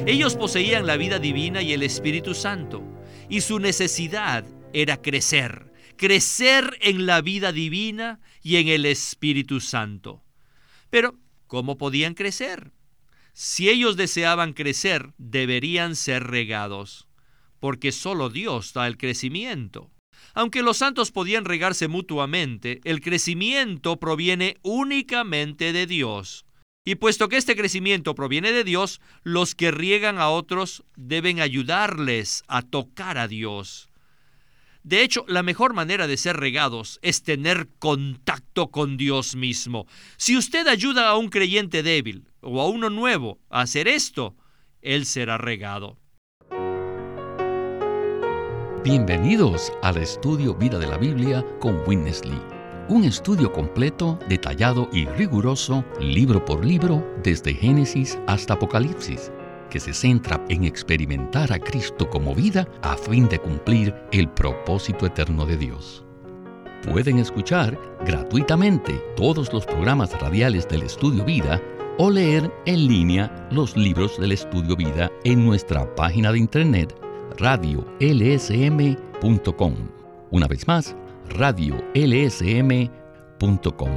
Ellos poseían la vida divina y el Espíritu Santo, y su necesidad era crecer en la vida divina y en el Espíritu Santo. Pero, ¿cómo podían crecer? Si ellos deseaban crecer, deberían ser regados, porque solo Dios da el crecimiento. Aunque los santos podían regarse mutuamente, el crecimiento proviene únicamente de Dios. Y puesto que este crecimiento proviene de Dios, los que riegan a otros deben ayudarles a tocar a Dios. De hecho, la mejor manera de ser regados es tener contacto con Dios mismo. Si usted ayuda a un creyente débil o a uno nuevo a hacer esto, él será regado. Bienvenidos al estudio Vida de la Biblia con Witness Lee. Un estudio completo, detallado y riguroso, libro por libro, desde Génesis hasta Apocalipsis, que se centra en experimentar a Cristo como vida a fin de cumplir el propósito eterno de Dios. Pueden escuchar gratuitamente todos los programas radiales del Estudio Vida o leer en línea los libros del Estudio Vida en nuestra página de internet radiolsm.com. Una vez más, radiolsm.com.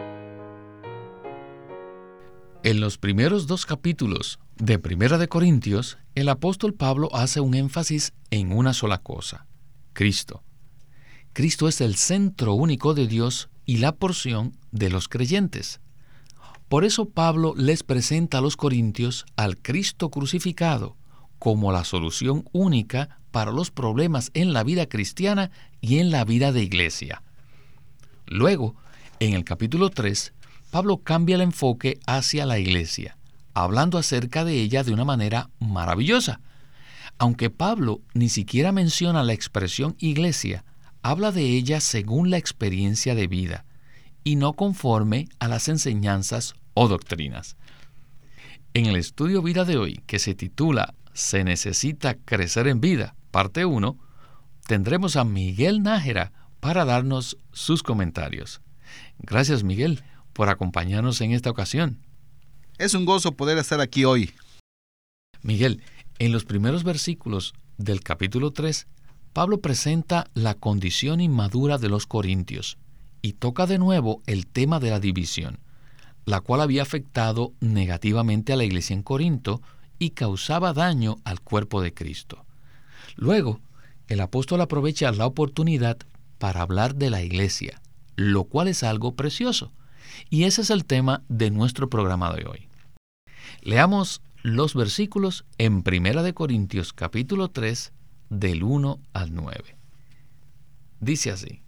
En los primeros 2 capítulos de Primera de Corintios, el apóstol Pablo hace un énfasis en una sola cosa: Cristo. Cristo es el centro único de Dios y la porción de los creyentes. Por eso Pablo les presenta a los corintios al Cristo crucificado como la solución única para los problemas en la vida cristiana y en la vida de iglesia. Luego, en el capítulo 3, Pablo cambia el enfoque hacia la iglesia, hablando acerca de ella de una manera maravillosa. Aunque Pablo ni siquiera menciona la expresión iglesia, habla de ella según la experiencia de vida y no conforme a las enseñanzas o doctrinas. En el estudio Vida de hoy, que se titula Se necesita crecer en vida, parte 1, tendremos a Miguel Nájera para darnos sus comentarios. Gracias, Miguel, por acompañarnos en esta ocasión. Es un gozo poder estar aquí hoy. Miguel, en los primeros versículos del capítulo 3, Pablo presenta la condición inmadura de los corintios y toca de nuevo el tema de la división, la cual había afectado negativamente a la iglesia en Corinto y causaba daño al cuerpo de Cristo. Luego, el apóstol aprovecha la oportunidad para hablar de la iglesia, lo cual es algo precioso, y ese es el tema de nuestro programa de hoy. Leamos los versículos en 1 Corintios capítulo 3, del 1 al 9. Dice así: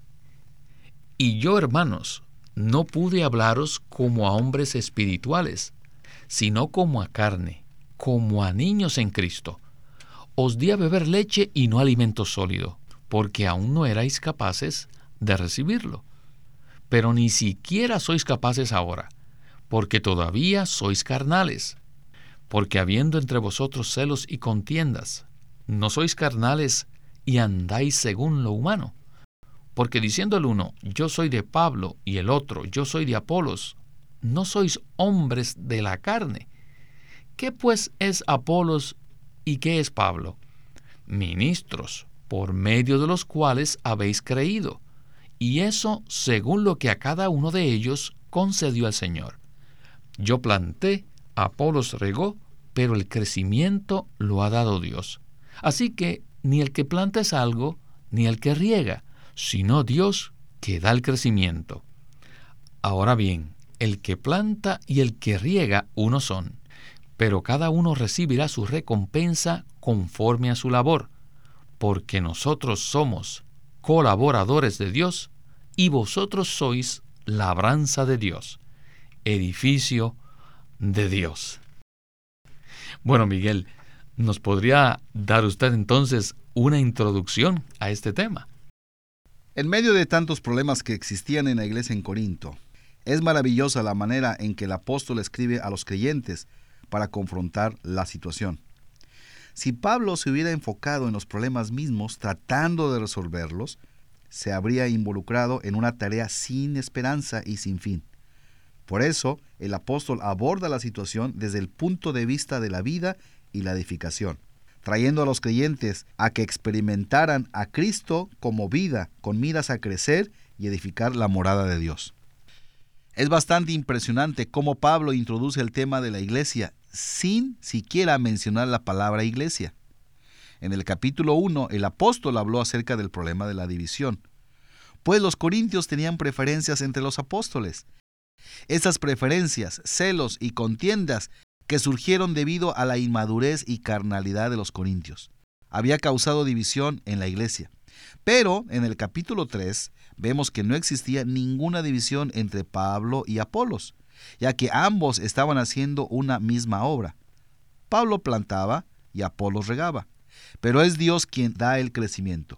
Y yo, hermanos, no pude hablaros como a hombres espirituales, sino como a carne, como a niños en Cristo. Os di a beber leche y no alimento sólido, porque aún no erais capaces de recibirlo. Pero ni siquiera sois capaces ahora, porque todavía sois carnales. Porque habiendo entre vosotros celos y contiendas, no sois carnales y andáis según lo humano. Porque diciendo el uno, yo soy de Pablo, y el otro, yo soy de Apolos, no sois hombres de la carne. ¿Qué pues es Apolos y qué es Pablo? Ministros, por medio de los cuales habéis creído, y eso según lo que a cada uno de ellos concedió el Señor. Yo planté, Apolos regó, pero el crecimiento lo ha dado Dios. Así que ni el que planta es algo, ni el que riega, sino Dios que da el crecimiento. Ahora bien, el que planta y el que riega uno son, pero cada uno recibirá su recompensa conforme a su labor, porque nosotros somos colaboradores de Dios y vosotros sois labranza de Dios, edificio de Dios. Bueno, Miguel, ¿nos podría dar usted entonces una introducción a este tema? En medio de tantos problemas que existían en la iglesia en Corinto, es maravillosa la manera en que el apóstol escribe a los creyentes para confrontar la situación. Si Pablo se hubiera enfocado en los problemas mismos tratando de resolverlos, se habría involucrado en una tarea sin esperanza y sin fin. Por eso, el apóstol aborda la situación desde el punto de vista de la vida y la edificación, trayendo a los creyentes a que experimentaran a Cristo como vida, con miras a crecer y edificar la morada de Dios. Es bastante impresionante cómo Pablo introduce el tema de la iglesia sin siquiera mencionar la palabra iglesia. En el capítulo 1, el apóstol habló acerca del problema de la división, pues los corintios tenían preferencias entre los apóstoles. Esas preferencias, celos y contiendas que surgieron debido a la inmadurez y carnalidad de los corintios, había causado división en la iglesia. Pero en el capítulo 3 vemos que no existía ninguna división entre Pablo y Apolos, ya que ambos estaban haciendo una misma obra. Pablo plantaba y Apolos regaba, pero es Dios quien da el crecimiento.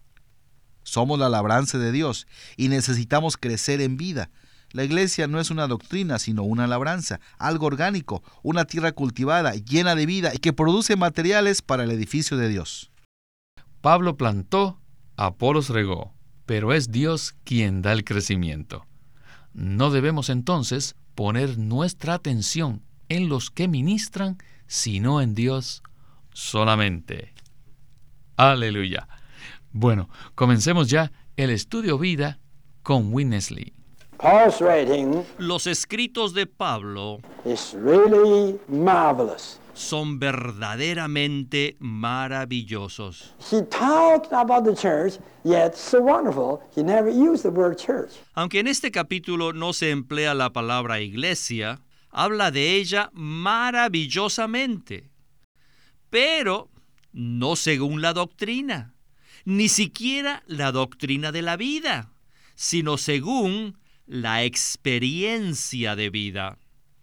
Somos la labranza de Dios y necesitamos crecer en vida. La iglesia no es una doctrina, sino una labranza, algo orgánico, una tierra cultivada, llena de vida y que produce materiales para el edificio de Dios. Pablo plantó, Apolos regó, pero es Dios quien da el crecimiento. No debemos entonces poner nuestra atención en los que ministran, sino en Dios solamente. Aleluya. Bueno, comencemos ya el estudio vida con Witness Lee. Paul's writing Los escritos de Pablo is really marvelous. son verdaderamente maravillosos. He talked about the church, yet so wonderful, he never used the word church. Aunque en este capítulo no se emplea la palabra iglesia, habla de ella maravillosamente, pero no según la doctrina, ni siquiera la doctrina de la vida, sino según la experiencia de vida.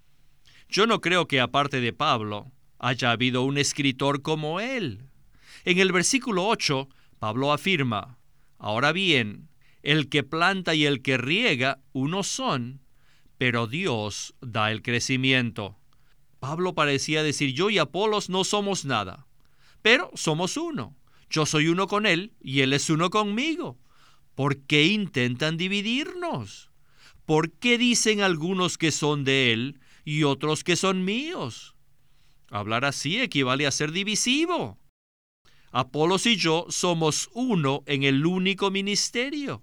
Yo no creo que aparte de Pablo haya habido un escritor como él. En el versículo 8, Pablo afirma: ahora bien, el que planta y el que riega uno son, pero Dios da el crecimiento. Pablo parecía decir: yo y Apolos no somos nada, pero somos uno. Yo soy uno con él y él es uno conmigo. ¿Por qué intentan dividirnos? ¿Por qué dicen algunos que son de él y otros que son míos? Hablar así equivale a ser divisivo. Apolos y yo somos uno en el único ministerio.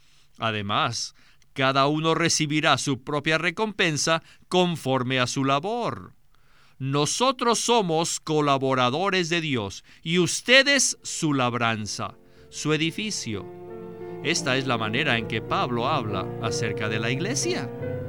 Además, cada uno recibirá su propia recompensa conforme a su labor. Nosotros somos colaboradores de Dios y ustedes su labranza, su edificio. Esta es la manera en que Pablo habla acerca de la iglesia.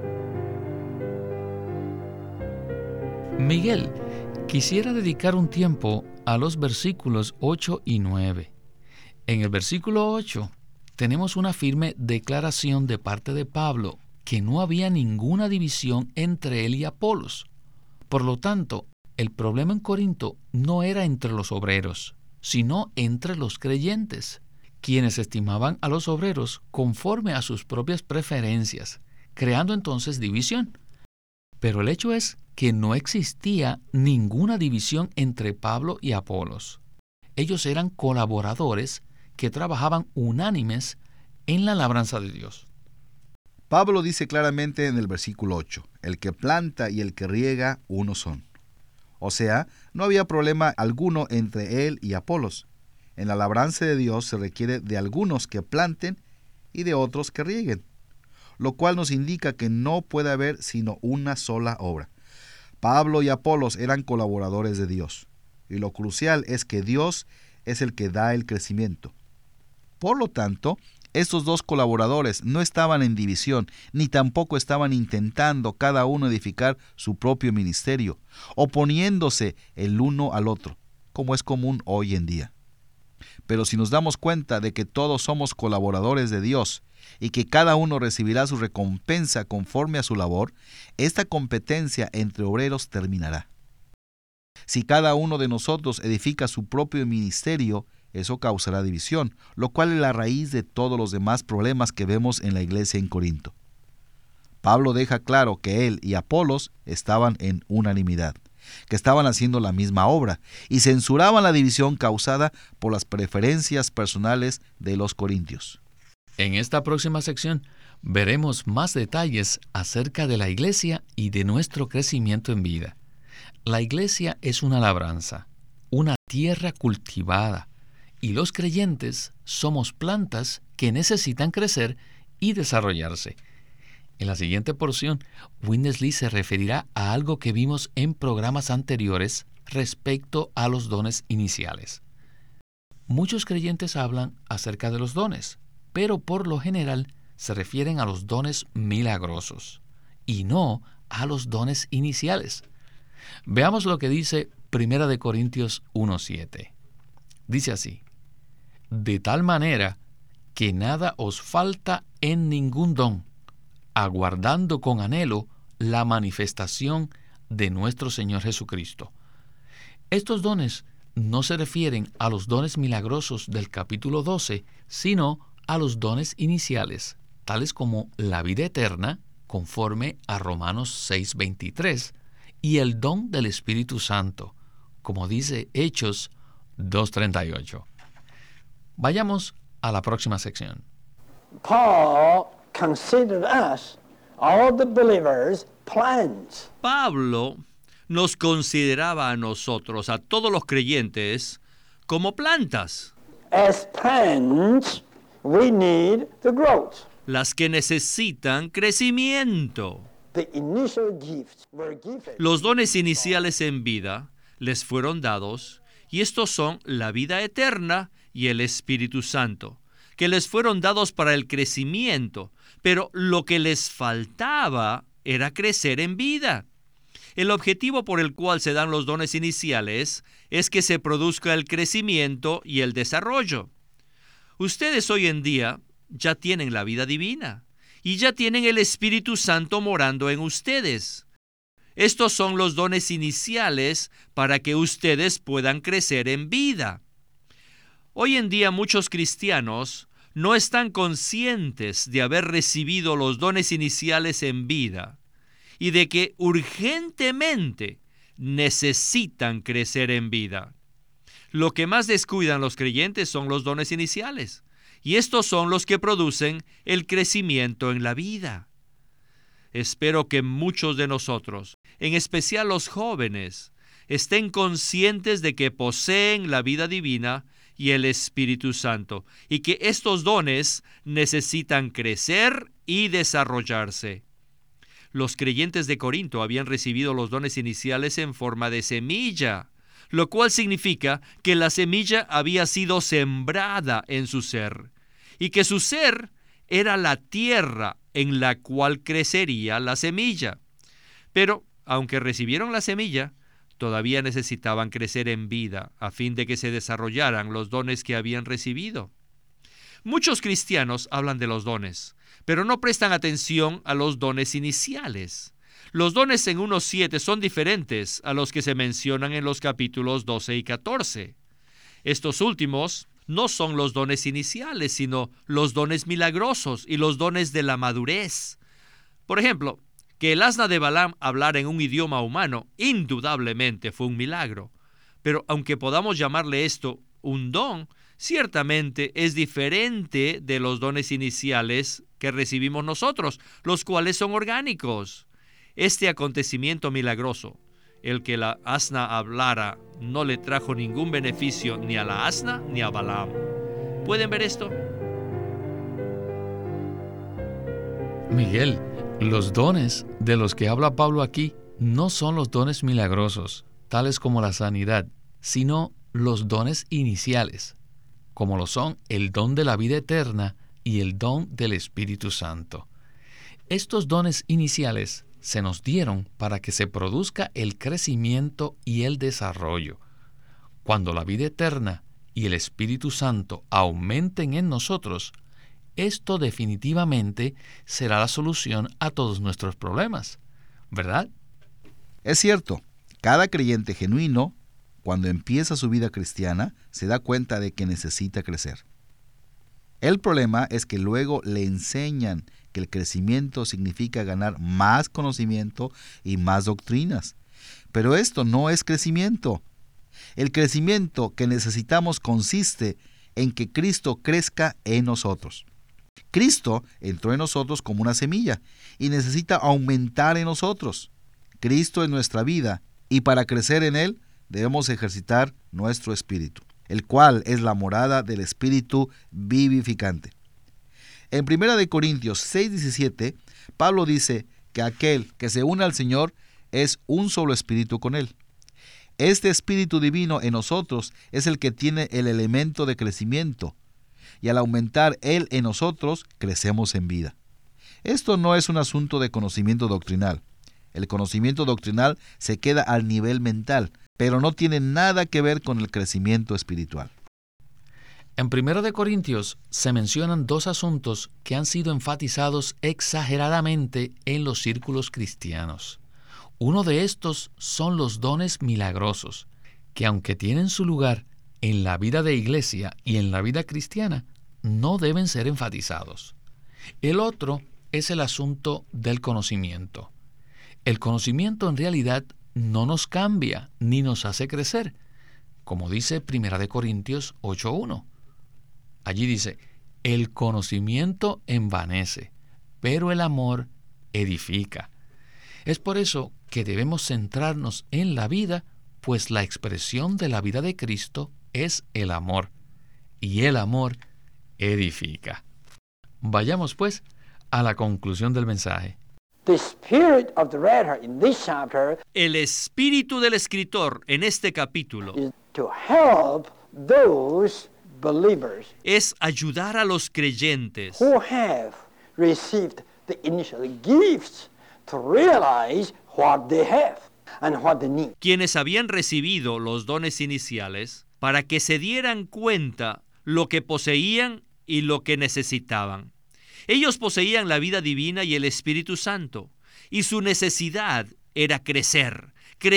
Miguel, quisiera dedicar un tiempo a los versículos 8 y 9. En el versículo 8 tenemos una firme declaración de parte de Pablo que no había ninguna división entre él y Apolos. Por lo tanto, el problema en Corinto no era entre los obreros, sino entre los creyentes, quienes estimaban a los obreros conforme a sus propias preferencias, creando entonces división. Pero el hecho es que no existía ninguna división entre Pablo y Apolos. Ellos eran colaboradores que trabajaban unánimes en la labranza de Dios. Pablo dice claramente en el versículo 8, el que planta y el que riega uno son. O sea, no había problema alguno entre él y Apolos. En la labranza de Dios se requiere de algunos que planten y de otros que rieguen, lo cual nos indica que no puede haber sino una sola obra. Pablo y Apolos eran colaboradores de Dios, y lo crucial es que Dios es el que da el crecimiento. Por lo tanto, estos dos colaboradores no estaban en división, ni tampoco estaban intentando cada uno edificar su propio ministerio, oponiéndose el uno al otro, como es común hoy en día. Pero si nos damos cuenta de que todos somos colaboradores de Dios y que cada uno recibirá su recompensa conforme a su labor, esta competencia entre obreros terminará. Si cada uno de nosotros edifica su propio ministerio, eso causará división, lo cual es la raíz de todos los demás problemas que vemos en la iglesia en Corinto. Pablo deja claro que él y Apolos estaban en unanimidad, que estaban haciendo la misma obra, y censuraban la división causada por las preferencias personales de los corintios. En esta próxima sección veremos más detalles acerca de la iglesia y de nuestro crecimiento en vida. La iglesia es una labranza, una tierra cultivada, y los creyentes somos plantas que necesitan crecer y desarrollarse. En la siguiente porción, Witness Lee se referirá a algo que vimos en programas anteriores respecto a los dones iniciales. Muchos creyentes hablan acerca de los dones, pero por lo general se refieren a los dones milagrosos y no a los dones iniciales. Veamos lo que dice 1 Corintios 1:7. Dice así: de tal manera que nada os falta en ningún don, aguardando con anhelo la manifestación de nuestro Señor Jesucristo. Estos dones no se refieren a los dones milagrosos del capítulo 12, sino a los dones iniciales, tales como la vida eterna, conforme a Romanos 6:23, y el don del Espíritu Santo, como dice Hechos 2:38. Vayamos a la próxima sección. Paul considered us, all the believers, plants. Pablo nos consideraba a nosotros, a todos los creyentes, como plantas, As plants, we need the growth. las que necesitan crecimiento. The initial gifts were given. Los dones iniciales en vida les fueron dados, y estos son la vida eterna y el Espíritu Santo, que les fueron dados para el crecimiento, pero lo que les faltaba era crecer en vida. El objetivo por el cual se dan los dones iniciales es que se produzca el crecimiento y el desarrollo. Ustedes hoy en día ya tienen la vida divina y ya tienen el Espíritu Santo morando en ustedes. Estos son los dones iniciales para que ustedes puedan crecer en vida. Hoy en día muchos cristianos no están conscientes de haber recibido los dones iniciales en vida y de que urgentemente necesitan crecer en vida. Lo que más descuidan los creyentes son los dones iniciales, y estos son los que producen el crecimiento en la vida. Espero que muchos de nosotros, en especial los jóvenes, estén conscientes de que poseen la vida divina y el Espíritu Santo, y que estos dones necesitan crecer y desarrollarse. Los creyentes de Corinto habían recibido los dones iniciales en forma de semilla, lo cual significa que la semilla había sido sembrada en su ser, y que su ser era la tierra en la cual crecería la semilla. Pero, aunque recibieron la semilla, todavía necesitaban crecer en vida a fin de que se desarrollaran los dones que habían recibido. Muchos cristianos hablan de los dones, pero no prestan atención a los dones iniciales. Los dones en 1:7 son diferentes a los que se mencionan en los capítulos 12 y 14. Estos últimos no son los dones iniciales, sino los dones milagrosos y los dones de la madurez. Por ejemplo, que el asna de Balaam hablara en un idioma humano, indudablemente fue un milagro. Pero aunque podamos llamarle esto un don, ciertamente es diferente de los dones iniciales que recibimos nosotros, los cuales son orgánicos. Este acontecimiento milagroso, el que la asna hablara, no le trajo ningún beneficio ni a la asna ni a Balaam. ¿Pueden ver esto? Miguel, los dones de los que habla Pablo aquí no son los dones milagrosos, tales como la sanidad, sino los dones iniciales, como lo son el don de la vida eterna y el don del Espíritu Santo. Estos dones iniciales se nos dieron para que se produzca el crecimiento y el desarrollo. Cuando la vida eterna y el Espíritu Santo aumenten en nosotros, esto definitivamente será la solución a todos nuestros problemas, ¿verdad? Es cierto, cada creyente genuino, cuando empieza su vida cristiana, se da cuenta de que necesita crecer. El problema es que luego le enseñan que el crecimiento significa ganar más conocimiento y más doctrinas. Pero esto no es crecimiento. El crecimiento que necesitamos consiste en que Cristo crezca en nosotros. Cristo entró en nosotros como una semilla y necesita aumentar en nosotros. Cristo en nuestra vida Y para crecer en él, debemos ejercitar nuestro espíritu, el cual es la morada del espíritu vivificante. En 1 Corintios 6:17, Pablo dice que aquel que se une al Señor es un solo espíritu con él. Este espíritu divino en nosotros es el que tiene el elemento de crecimiento, y al aumentar él en nosotros, crecemos en vida. Esto no es un asunto de conocimiento doctrinal. El conocimiento doctrinal se queda al nivel mental, pero no tiene nada que ver con el crecimiento espiritual. En 1 Corintios se mencionan dos asuntos que han sido enfatizados exageradamente en los círculos cristianos. Uno de estos son los dones milagrosos, que aunque tienen su lugar en la vida de iglesia y en la vida cristiana, no deben ser enfatizados. El otro es el asunto del conocimiento. El conocimiento en realidad no nos cambia ni nos hace crecer, como dice 1 Corintios 8:1. Allí dice, el conocimiento envanece, pero el amor edifica. Es por eso que debemos centrarnos en la vida, pues la expresión de la vida de Cristo es el amor, y el amor edifica. Vayamos pues a la conclusión del mensaje. The spirit of the writer in this chapter El espíritu del escritor en este capítulo is to help those believers es ayudar a los creyentes who have received the initial gifts to realize what they have and what they need. quienes habían recibido los dones iniciales para que se dieran cuenta lo que poseían y lo que necesitaban. Ellos poseían la vida divina y el Espíritu Santo, y su necesidad era crecer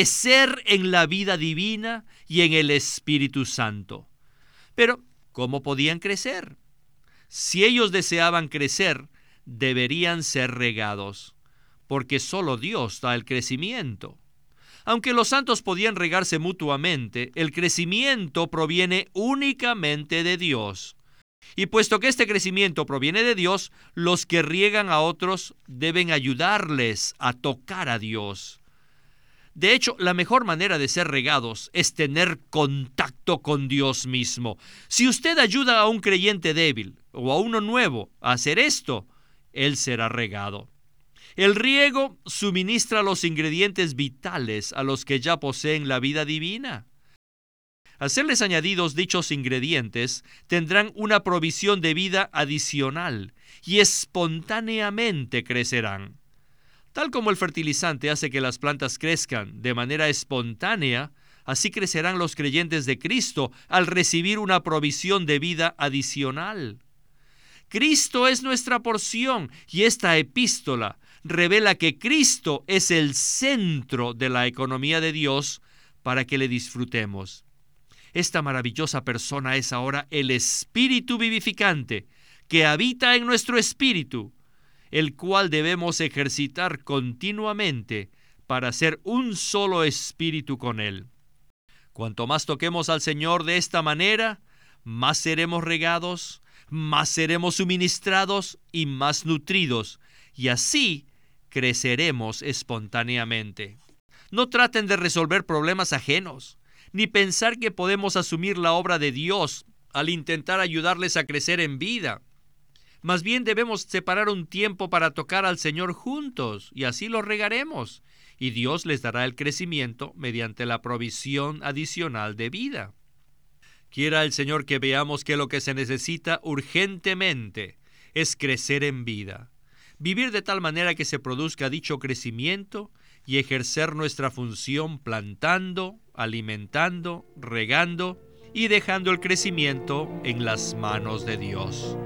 en la vida divina y en el Espíritu Santo. Pero, ¿cómo podían crecer? Si ellos deseaban crecer, deberían ser regados, porque solo Dios da el crecimiento. Aunque los santos podían regarse mutuamente, el crecimiento proviene únicamente de Dios. Y puesto que este crecimiento proviene de Dios, los que riegan a otros deben ayudarles a tocar a Dios. De hecho, la mejor manera de ser regados es tener contacto con Dios mismo. Si usted ayuda a un creyente débil o a uno nuevo a hacer esto, él será regado. El riego suministra los ingredientes vitales a los que ya poseen la vida divina. Al serles añadidos dichos ingredientes, tendrán una provisión de vida adicional y espontáneamente crecerán. Tal como el fertilizante hace que las plantas crezcan de manera espontánea, así crecerán los creyentes de Cristo al recibir una provisión de vida adicional. Cristo es nuestra porción y esta epístola revela que Cristo es el centro de la economía de Dios para que le disfrutemos. Esta maravillosa persona es ahora el Espíritu vivificante que habita en nuestro espíritu, el cual debemos ejercitar continuamente para ser un solo espíritu con Él. Cuanto más toquemos al Señor de esta manera, más seremos regados, más seremos suministrados y más nutridos, y así creceremos espontáneamente. No traten de resolver problemas ajenos, ni pensar que podemos asumir la obra de Dios al intentar ayudarles a crecer en vida. Más bien debemos separar un tiempo para tocar al Señor juntos, y así los regaremos, y Dios les dará el crecimiento mediante la provisión adicional de vida. Quiera el Señor que veamos que lo que se necesita urgentemente es crecer en vida, vivir de tal manera que se produzca dicho crecimiento y ejercer nuestra función plantando, alimentando, regando y dejando el crecimiento en las manos de Dios.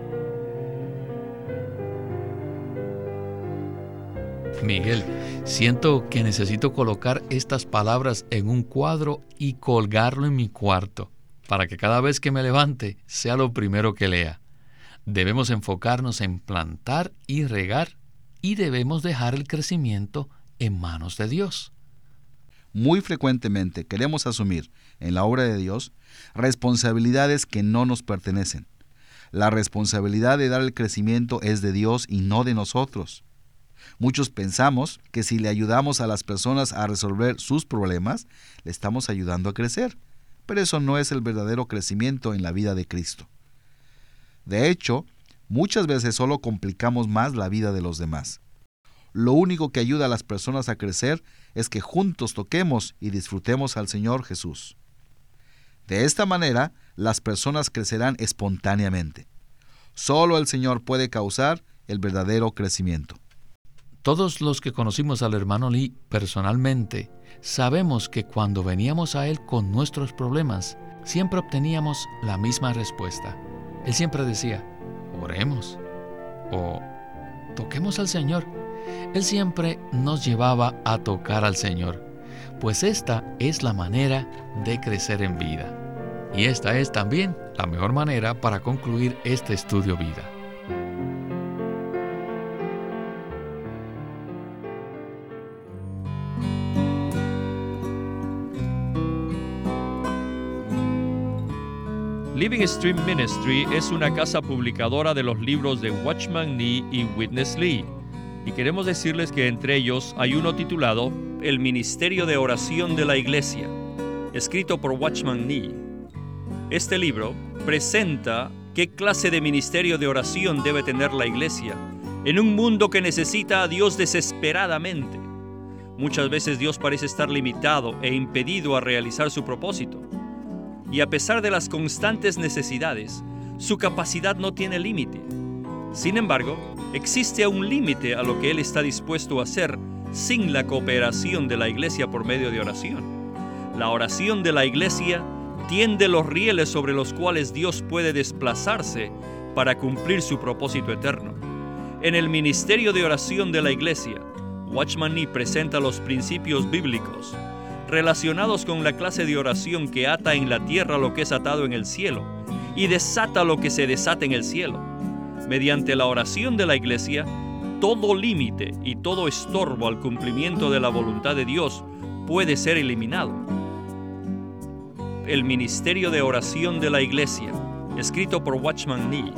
Miguel, siento que necesito colocar estas palabras en un cuadro y colgarlo en mi cuarto, para que cada vez que me levante sea lo primero que lea. Debemos enfocarnos en plantar y regar, y debemos dejar el crecimiento en manos de Dios. Muy frecuentemente queremos asumir en la obra de Dios responsabilidades que no nos pertenecen. La responsabilidad de dar el crecimiento es de Dios y no de nosotros. Muchos pensamos que si le ayudamos a las personas a resolver sus problemas, le estamos ayudando a crecer, pero eso no es el verdadero crecimiento en la vida de Cristo. De hecho, muchas veces solo complicamos más la vida de los demás. Lo único que ayuda a las personas a crecer es que juntos toquemos y disfrutemos al Señor Jesús. De esta manera, las personas crecerán espontáneamente. Solo el Señor puede causar el verdadero crecimiento. Todos los que conocimos al hermano Lee personalmente, sabemos que cuando veníamos a él con nuestros problemas, siempre obteníamos la misma respuesta. Él siempre decía, oremos, o toquemos al Señor. Él siempre nos llevaba a tocar al Señor, pues esta es la manera de crecer en vida. Y esta es también la mejor manera para concluir este estudio vida. Living Stream Ministry es una casa publicadora de los libros de Watchman Nee y Witness Lee. Y queremos decirles que entre ellos hay uno titulado El Ministerio de Oración de la Iglesia, escrito por Watchman Nee. Este libro presenta qué clase de ministerio de oración debe tener la iglesia en un mundo que necesita a Dios desesperadamente. Muchas veces Dios parece estar limitado e impedido a realizar su propósito. Y a pesar de las constantes necesidades, su capacidad no tiene límite. Sin embargo, existe un límite a lo que Él está dispuesto a hacer sin la cooperación de la iglesia por medio de oración. La oración de la iglesia tiende los rieles sobre los cuales Dios puede desplazarse para cumplir su propósito eterno. En el ministerio de oración de la iglesia, Watchman Nee presenta los principios bíblicos relacionados con la clase de oración que ata en la tierra lo que es atado en el cielo y desata lo que se desata en el cielo. Mediante la oración de la iglesia, todo límite y todo estorbo al cumplimiento de la voluntad de Dios puede ser eliminado. El Ministerio de Oración de la Iglesia, escrito por Watchman Nee.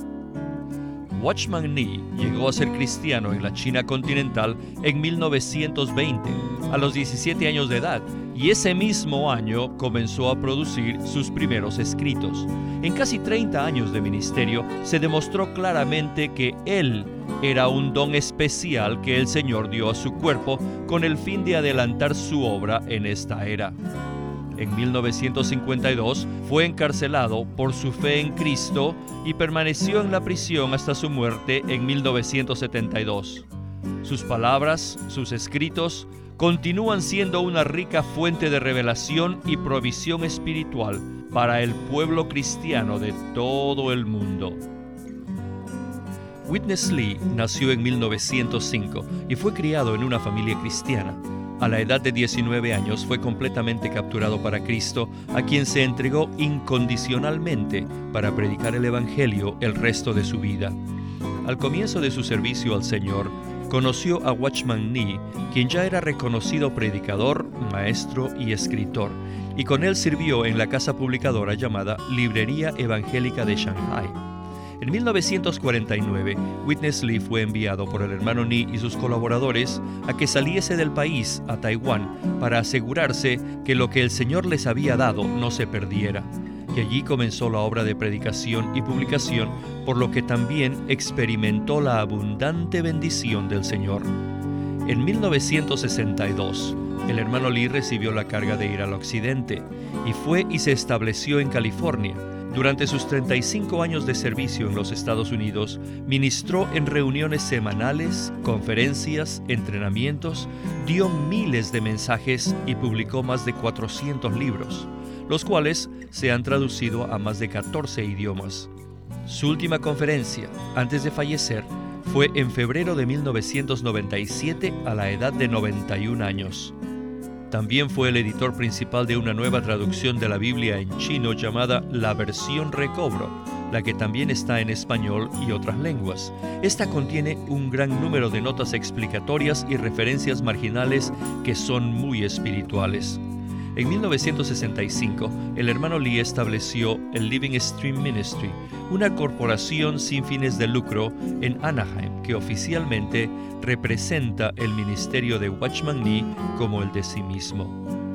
Watchman Nee llegó a ser cristiano en la China continental en 1920, a los 17 años de edad, y ese mismo año comenzó a producir sus primeros escritos. En casi 30 años de ministerio se demostró claramente que él era un don especial que el Señor dio a su cuerpo con el fin de adelantar su obra en esta era. En 1952 fue encarcelado por su fe en Cristo y permaneció en la prisión hasta su muerte en 1972. Sus palabras, sus escritos, continúan siendo una rica fuente de revelación y provisión espiritual para el pueblo cristiano de todo el mundo. Witness Lee nació en 1905 y fue criado en una familia cristiana. A la edad de 19 años fue completamente capturado para Cristo, a quien se entregó incondicionalmente para predicar el Evangelio el resto de su vida. Al comienzo de su servicio al Señor, conoció a Watchman Nee, quien ya era reconocido predicador, maestro y escritor, y con él sirvió en la casa publicadora llamada Librería Evangélica de Shanghai. En 1949, Witness Lee fue enviado por el hermano Nee y sus colaboradores a que saliese del país a Taiwán para asegurarse que lo que el Señor les había dado no se perdiera. Y allí comenzó la obra de predicación y publicación, por lo que también experimentó la abundante bendición del Señor. En 1962, el hermano Lee recibió la carga de ir al occidente y fue y se estableció en California. Durante sus 35 años de servicio en los Estados Unidos, ministró en reuniones semanales, conferencias, entrenamientos, dio miles de mensajes y publicó más de 400 libros, los cuales se han traducido a más de 14 idiomas. Su última conferencia, antes de fallecer, fue en febrero de 1997 a la edad de 91 años. También fue el editor principal de una nueva traducción de la Biblia en chino llamada La Versión Recobro, la que también está en español y otras lenguas. Esta contiene un gran número de notas explicatorias y referencias marginales que son muy espirituales. En 1965, el hermano Lee estableció el Living Stream Ministry, una corporación sin fines de lucro en Anaheim que oficialmente representa el ministerio de Watchman Nee como el de sí mismo.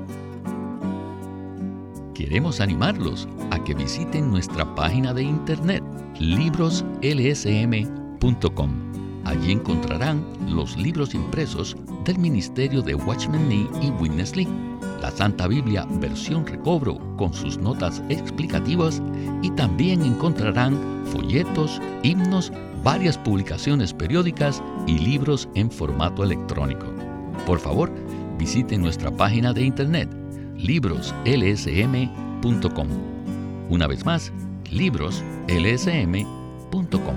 Queremos animarlos a que visiten nuestra página de internet, libroslsm.com. Allí encontrarán los libros impresos del ministerio de Watchman Nee y Witness Lee, la Santa Biblia versión recobro con sus notas explicativas, y también encontrarán folletos, himnos, varias publicaciones periódicas y libros en formato electrónico. Por favor, visiten nuestra página de internet, libroslsm.com. Una vez más, libroslsm.com.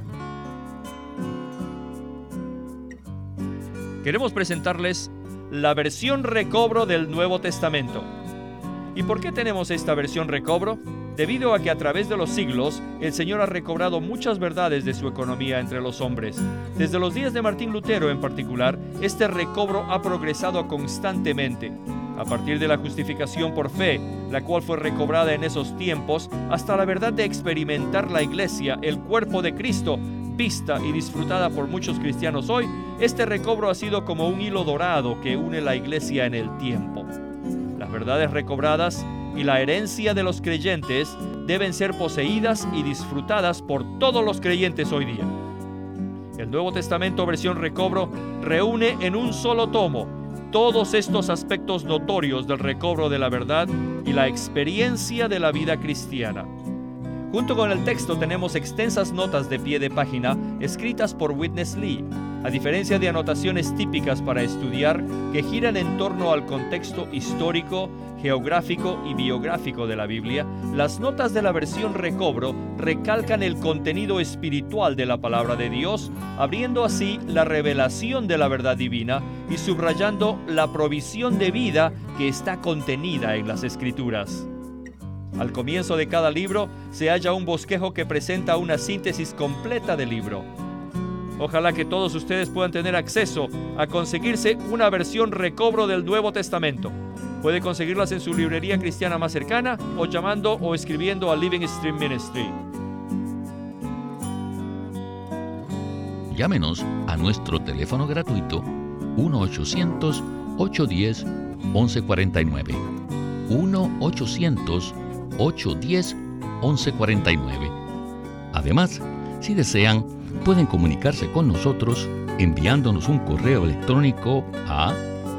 Queremos presentarles la versión recobro del Nuevo Testamento. ¿Y por qué tenemos esta versión recobro? Debido a que a través de los siglos, el Señor ha recobrado muchas verdades de su economía entre los hombres. Desde los días de Martín Lutero en particular, este recobro ha progresado constantemente. A partir de la justificación por fe, la cual fue recobrada en esos tiempos, hasta la verdad de experimentar la Iglesia, el cuerpo de Cristo, vista y disfrutada por muchos cristianos hoy, este recobro ha sido como un hilo dorado que une la Iglesia en el tiempo. Las verdades recobradas y la herencia de los creyentes deben ser poseídas y disfrutadas por todos los creyentes hoy día. El Nuevo Testamento versión recobro reúne en un solo tomo todos estos aspectos notorios del recobro de la verdad y la experiencia de la vida cristiana. Junto con el texto tenemos extensas notas de pie de página escritas por Witness Lee. A diferencia de anotaciones típicas para estudiar que giran en torno al contexto histórico, geográfico y biográfico de la Biblia, las notas de la versión recobro recalcan el contenido espiritual de la palabra de Dios, abriendo así la revelación de la verdad divina y subrayando la provisión de vida que está contenida en las Escrituras. Al comienzo de cada libro se halla un bosquejo que presenta una síntesis completa del libro. Ojalá que todos ustedes puedan tener acceso a conseguirse una versión recobro del Nuevo Testamento. Puede conseguirlas en su librería cristiana más cercana o llamando o escribiendo a Living Stream Ministry. Llámenos a nuestro teléfono gratuito 1-800-810-1149. 1-800-810-1149. Además, si desean, pueden comunicarse con nosotros enviándonos un correo electrónico a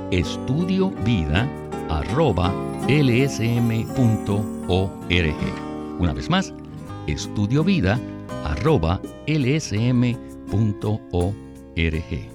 estudiovida@lsm.org. Una vez más, estudiovida@lsm.org.